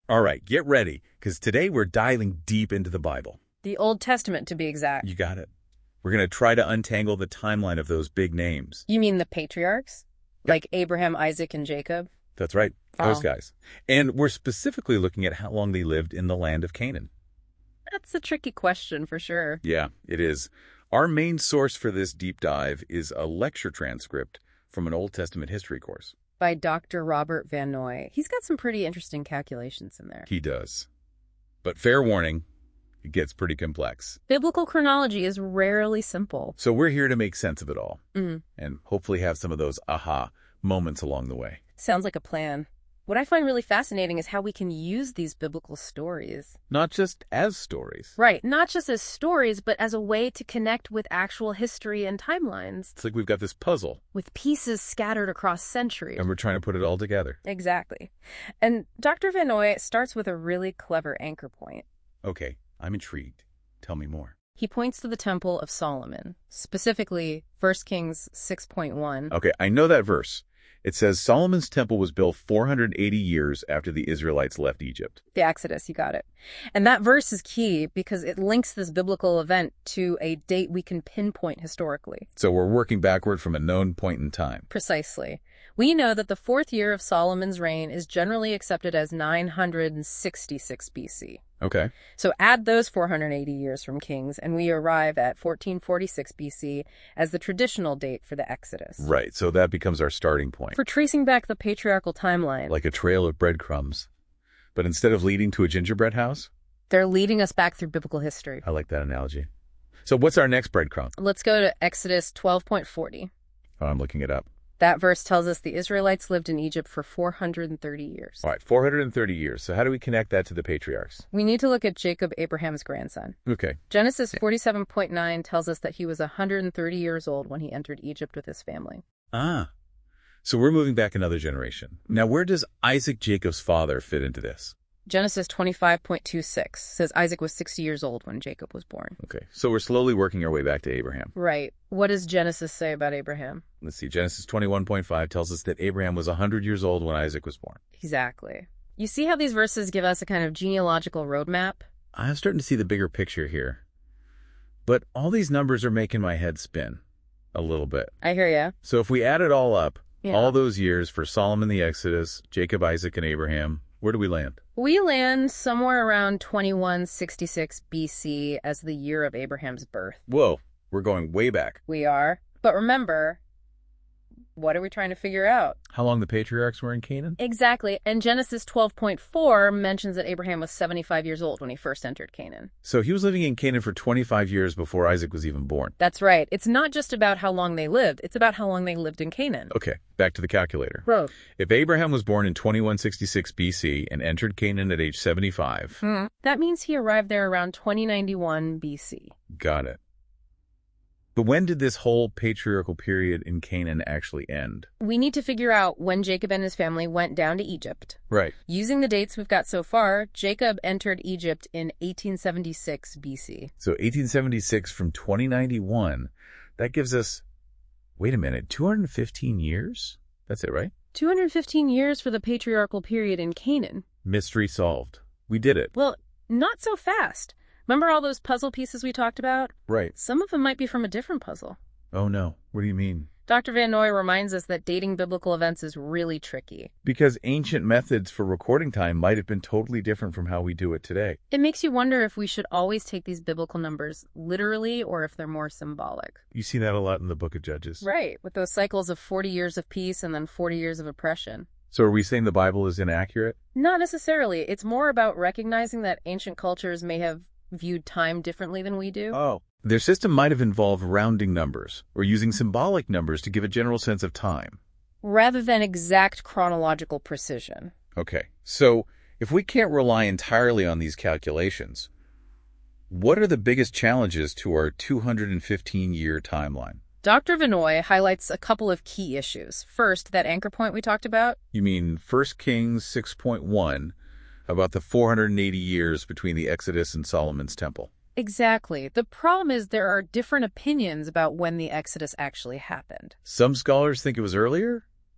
All right, get ready, because today we're diving deep into the Bible. The Old Testament, to be exact. You got it. We're going to try to untangle the timeline of those big names. You mean the patriarchs? Yep. Like Abraham, Isaac, and Jacob? That's right, those Oh. guys. And we're specifically looking at how long they lived in the land of Canaan. That's a tricky question for sure. Yeah, it is. Our main source for this deep dive is a lecture transcript from an Old Testament history course. By Dr. Robert Van Noy. He's got some pretty interesting calculations in there. He does. But fair warning, it gets pretty complex. Biblical chronology is rarely simple. So we're here to make sense of it all Mm. and hopefully have some of those aha moments along the way. Sounds like a plan. What I find really fascinating is how we can use these biblical stories. Not just as stories. Right, not just as stories, but as a way to connect with actual history and timelines, It's like we've got this puzzle with pieces scattered across centuries. and we're trying to put it all together. Exactly. And Dr. Van Noy starts with a really clever anchor point. Okay, I'm intrigued. Tell me more. He points to the Temple of Solomon, specifically 1 Kings 6.1. Okay, I know that verse. It says Solomon's temple was built 480 years after the Israelites left Egypt. The Exodus, you got it. And that verse is key because it links this biblical event to a date we can pinpoint historically. So we're working backward from a known point in time. Precisely. We know that the fourth year of Solomon's reign is generally accepted as 966 BC. Okay. So add those 480 years from Kings, and we arrive at 1446 BC as the traditional date for the Exodus. Right, so that becomes our starting point. For tracing back the patriarchal timeline, Like a trail of breadcrumbs. But instead of leading to a gingerbread house? they're leading us back through biblical history. I like that analogy. So what's our next breadcrumb? Let's go to Exodus 12.40. Oh, I'm looking it up. That verse tells us the Israelites lived in Egypt for 430 years. All right, 430 years. So how do we connect that to the patriarchs? We need to look at Jacob, Abraham's grandson. Okay. Genesis 47.9 tells us that he was 130 years old when he entered Egypt with his family. Ah. So we're moving back another generation. Now, where does Isaac, Jacob's father, fit into this? Genesis 25.26 says Isaac was 60 years old when Jacob was born. Okay, so we're slowly working our way back to Abraham. Right. What does Genesis say about Abraham? Let's see, Genesis 21.5 tells us that Abraham was 100 years old when Isaac was born. Exactly. You see how these verses give us a kind of genealogical roadmap? I'm starting to see the bigger picture here. But all these numbers are making my head spin a little bit. I hear ya. So if we add it all up, Yeah. all those years for Solomon the Exodus, Jacob, Isaac, and Abraham, where do we land? We land somewhere around 2166 BC as the year of Abraham's birth. Whoa, we're going way back. We are. But remember, what are we trying to figure out? How long the patriarchs were in Canaan? Exactly. And Genesis 12.4 mentions that Abraham was 75 years old when he first entered Canaan. So he was living in Canaan for 25 years before Isaac was even born. That's right. It's not just about how long they lived. It's about how long they lived in Canaan. Okay, back to the calculator. Right. If Abraham was born in 2166 BC and entered Canaan at age 75, That means he arrived there around 2091 BC. got it. But when did this whole patriarchal period in Canaan actually end? We need to figure out when Jacob and his family went down to Egypt. Right. Using the dates we've got so far, Jacob entered Egypt in 1876 BC. So 1876 from 2091, that gives us, wait a minute, 215 years? That's it, right? 215 years for the patriarchal period in Canaan. Mystery solved. We did it. Well, not so fast. Remember all those puzzle pieces we talked about? Right. Some of them might be from a different puzzle. Oh no, what do you mean? Dr. Van Noy reminds us that dating biblical events is really tricky. Because ancient methods for recording time might have been totally different from how we do it today. It makes you wonder if we should always take these biblical numbers literally or if they're more symbolic. You see that a lot in the Book of Judges. Right, with those cycles of 40 years of peace and then 40 years of oppression. So are we saying the Bible is inaccurate? Not necessarily. It's more about recognizing that ancient cultures may have viewed time differently than we do. Oh. Their system might have involved rounding numbers or using symbolic numbers to give a general sense of time. Rather than exact chronological precision. Okay, so if we can't rely entirely on these calculations, what are the biggest challenges to our 215-year timeline? Dr. Van Noy highlights a couple of key issues. First, that anchor point we talked about. You mean 1 Kings 6.1 about the 480 years between the Exodus and Solomon's temple. Exactly. The problem is there are different opinions about when the Exodus actually happened. Some scholars think it was earlier,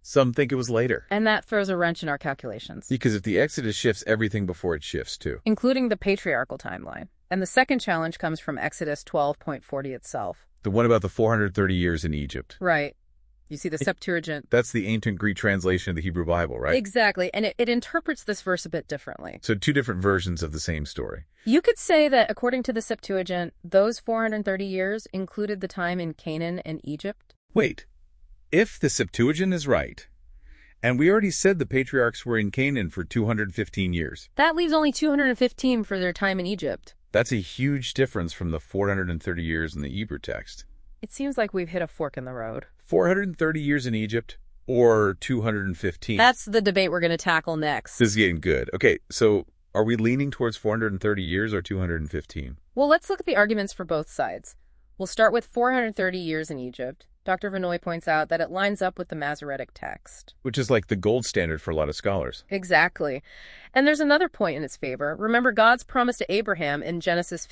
Some think it was later. And that throws a wrench in our calculations. Because if the Exodus shifts everything before it shifts, too. Including the patriarchal timeline. And the second challenge comes from Exodus 12.40 itself. The one about the 430 years in Egypt. Right. You see the Septuagint. That's the ancient Greek translation of the Hebrew Bible, right? Exactly. And it interprets this verse a bit differently. So two different versions of the same story. You could say that according to the Septuagint, those 430 years included the time in Canaan and Egypt. Wait. If the Septuagint is right, and we already said the patriarchs were in Canaan for 215 years. That leaves only 215 for their time in Egypt. That's a huge difference from the 430 years in the Hebrew text. It seems like we've hit a fork in the road. 430 years in Egypt or 215? That's the debate we're going to tackle next. This is getting good. Okay, so are we leaning towards 430 years or 215? Well, let's look at the arguments for both sides. We'll start with 430 years in Egypt. Dr. Vinoy points out that it lines up with the Masoretic text. Which is like the gold standard for a lot of scholars. Exactly. And there's another point in its favor. Remember God's promise to Abraham in Genesis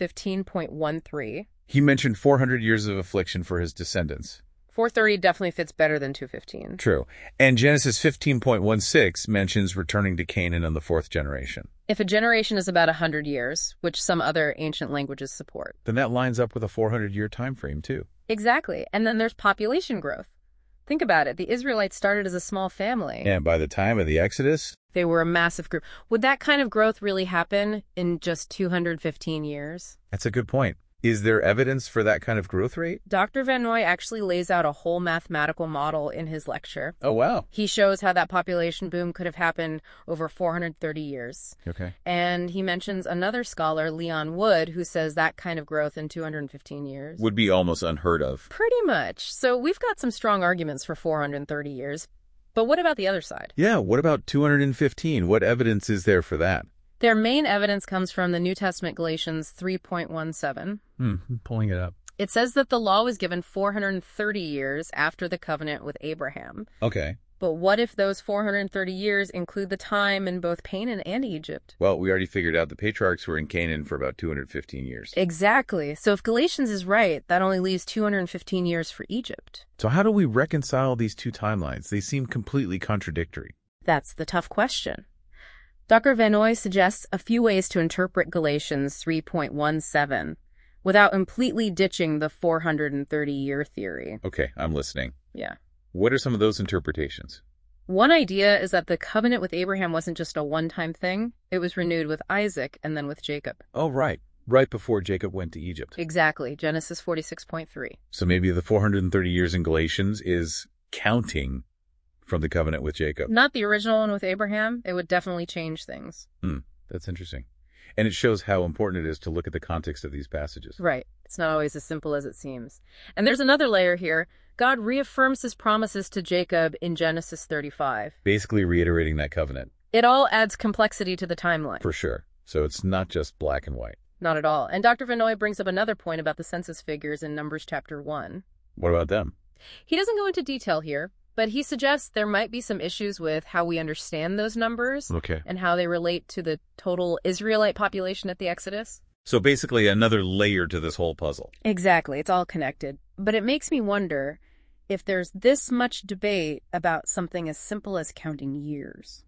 15.13. He mentioned 400 years of affliction for his descendants. 430 definitely fits better than 215. True. And Genesis 15.16 mentions returning to Canaan in the fourth generation. If a generation is about 100 years, which some other ancient languages support. Then that lines up with a 400-year time frame, too. Exactly. And then there's population growth. Think about it. The Israelites started as a small family. And by the time of the Exodus, they were a massive group. Would that kind of growth really happen in just 215 years? That's a good point. Is there evidence for that kind of growth rate? Dr. Van Noy actually lays out a whole mathematical model in his lecture. Oh, wow. He shows how that population boom could have happened over 430 years. Okay. And he mentions another scholar, Leon Wood, who says that kind of growth in 215 years would be almost unheard of. Pretty much. So we've got some strong arguments for 430 years. But what about the other side? Yeah, what about 215? What evidence is there for that? Their main evidence comes from the New Testament Galatians 3.17. Pulling it up. It says that the law was given 430 years after the covenant with Abraham. Okay. But what if those 430 years include the time in both Canaan and Egypt? Well, we already figured out the patriarchs were in Canaan for about 215 years. Exactly. So if Galatians is right, that only leaves 215 years for Egypt. So how do we reconcile these two timelines? They seem completely contradictory. That's the tough question. Dr. Van Noy suggests a few ways to interpret Galatians 3.17 without completely ditching the 430-year theory. Okay, I'm listening. Yeah. What are some of those interpretations? One idea is that the covenant with Abraham wasn't just a one-time thing. It was renewed with Isaac and then with Jacob. Oh, right. Right before Jacob went to Egypt. Exactly. Genesis 46.3. So maybe the 430 years in Galatians is counting from the covenant with Jacob. Not the original one with Abraham. It would definitely change things. That's interesting. And it shows how important it is to look at the context of these passages. Right. It's not always as simple as it seems. And there's another layer here. God reaffirms his promises to Jacob in Genesis 35. Basically reiterating that covenant. It all adds complexity to the timeline. For sure. So it's not just black and white. Not at all. And Dr. Van Noy brings up another point about the census figures in Numbers chapter 1. What about them? He doesn't go into detail here, but he suggests there might be some issues with how we understand those numbers and how they relate to the total Israelite population at the Exodus. So basically another layer to this whole puzzle. Exactly. It's all connected. But it makes me wonder if there's this much debate about something as simple as counting years.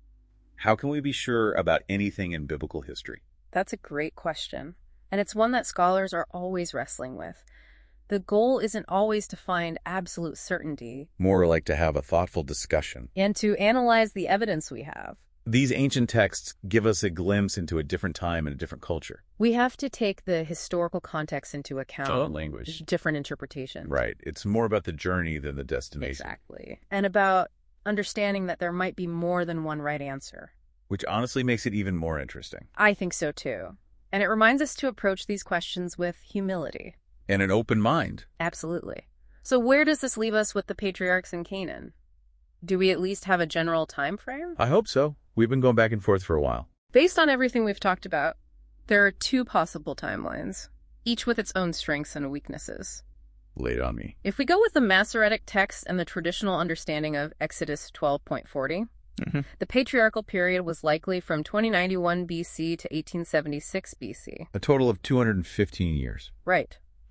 How can we be sure about anything in biblical history? That's a great question. And it's one that scholars are always wrestling with. The goal isn't always to find absolute certainty. More like to have a thoughtful discussion. And to analyze the evidence we have. These ancient texts give us a glimpse into a different time and a different culture. We have to take the historical context into account. Language. Different interpretations. Right. It's more about the journey than the destination. Exactly. And about understanding that there might be more than one right answer. Which honestly makes it even more interesting. I think so too. And it reminds us to approach these questions with humility. And an open mind. Absolutely. So where does this leave us with the patriarchs in Canaan? Do we at least have a general time frame? I hope so. We've been going back and forth for a while. Based on everything we've talked about, there are two possible timelines, each with its own strengths and weaknesses. Lay it on me. If we go with the Masoretic text and the traditional understanding of Exodus 12.40, the patriarchal period was likely from 2091 BC to 1876 BC. A total of 215 years. Right.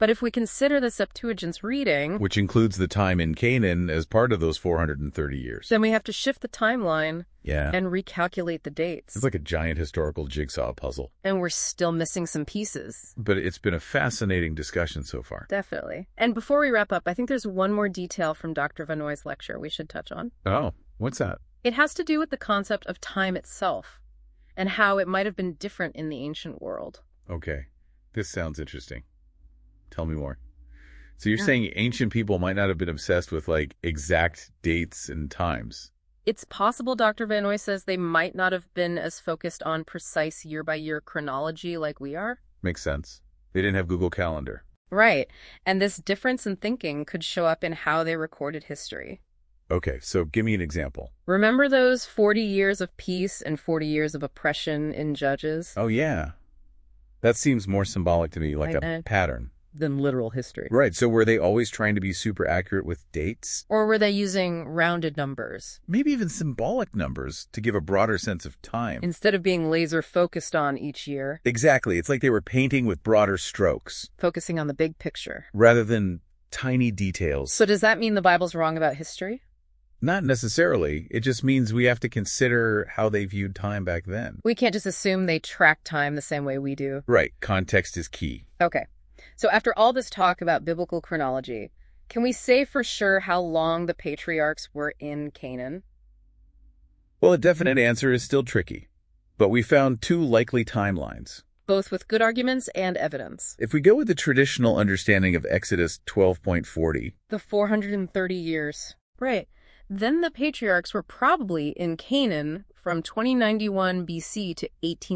But if we consider the Septuagint's reading, which includes the time in Canaan as part of those 430 years. then we have to shift the timeline Yeah. and recalculate the dates. It's like a giant historical jigsaw puzzle. And we're still missing some pieces. But it's been a fascinating discussion so far. Definitely. And before we wrap up, I think there's one more detail from Dr. Vanoy's lecture we should touch on. Oh, what's that? It has to do with the concept of time itself and how it might have been different in the ancient world. Okay. This sounds interesting. Tell me more. So you're saying ancient people might not have been obsessed with, like, exact dates and times. It's possible Dr. Vanoy says they might not have been as focused on precise year-by-year chronology like we are. Makes sense. They didn't have Google Calendar. Right. And this difference in thinking could show up in how they recorded history. Okay, so give me an example. Remember those 40 years of peace and 40 years of oppression in Judges? Oh, yeah. That seems more symbolic to me, like a pattern. Than literal history. Right, so were they always trying to be super accurate with dates? Or were they using rounded numbers? Maybe even symbolic numbers to give a broader sense of time. Instead of being laser focused on each year, Exactly, it's like they were painting with broader strokes, focusing on the big picture. rather than tiny details. So does that mean the Bible's wrong about history? Not necessarily. It just means we have to consider how they viewed time back then. We can't just assume they track time the same way we do. Right, context is key. Okay. So after all this talk about biblical chronology, can we say for sure how long the patriarchs were in Canaan? Well, a definite answer is still tricky, but we found two likely timelines. Both with good arguments and evidence. If we go with the traditional understanding of Exodus 12.40, The 430 years. Right. Then the patriarchs were probably in Canaan from 2091 BC to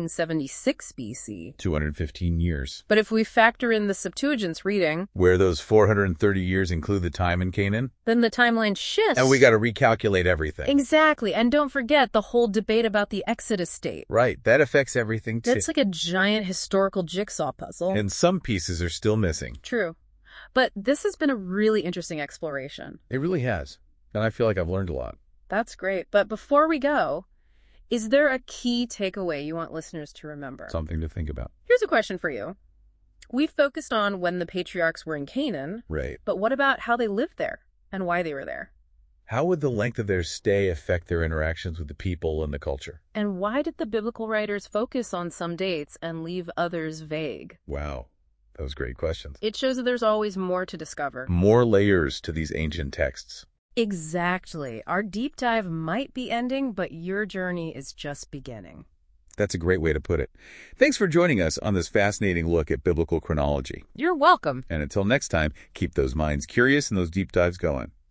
1876 BC. 215 years. But if we factor in the Septuagint's reading, Where those 430 years include the time in Canaan, then the timeline shifts. and we got to recalculate everything. Exactly. And don't forget the whole debate about the Exodus date. Right, that affects everything too. That's like a giant historical jigsaw puzzle. And some pieces are still missing. True. But this has been a really interesting exploration. It really has. And I feel like I've learned a lot. That's great. But before we go, is there a key takeaway you want listeners to remember? Something to think about. Here's a question for you. We focused on when the patriarchs were in Canaan, Right. but what about how they lived there and why they were there? How would the length of their stay affect their interactions with the people and the culture? And why did the biblical writers focus on some dates and leave others vague? Wow. Those great questions. It shows that there's always more to discover. More layers to these ancient texts. Exactly. Our deep dive might be ending, but your journey is just beginning. That's a great way to put it. Thanks for joining us on this fascinating look at biblical chronology. You're welcome. And until next time, keep those minds curious and those deep dives going.